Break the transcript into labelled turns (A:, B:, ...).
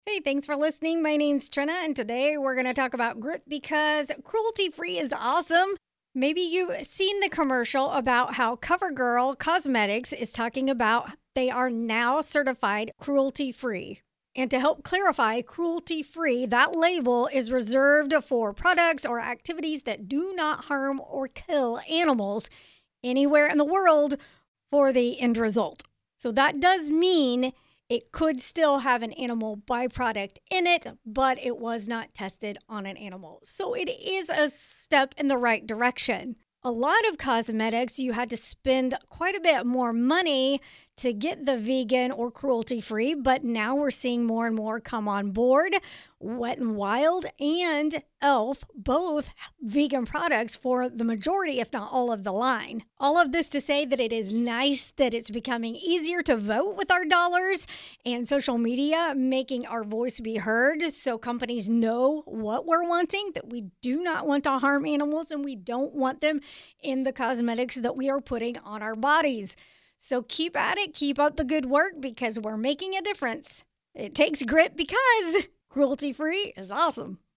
A: Hey, thanks for listening. My name's Trina, and today we're going to talk about grit because cruelty free is awesome. Maybe you've seen the commercial about how CoverGirl Cosmetics is talking about they are now certified cruelty free. And to help clarify, cruelty free, that label is reserved for products or activities that do not harm or kill animals anywhere in the world for the end result. So that does mean it could still have an animal byproduct in it, but it was not tested on an animal. So it is a step in the right direction. A lot of cosmetics, you had to spend quite a bit more money to get the vegan or cruelty free, but now we're seeing more and more come on board. Wet n Wild and e.l.f. both vegan products for the majority, if not all of the line. All of this to say that it is nice that it's becoming easier to vote with our dollars and social media making our voice be heard so companies know what we're wanting, that we do not want to harm animals and we don't want them in the cosmetics that we are putting on our bodies. So keep at it, keep up the good work because we're making a difference. It takes grit because cruelty free is awesome.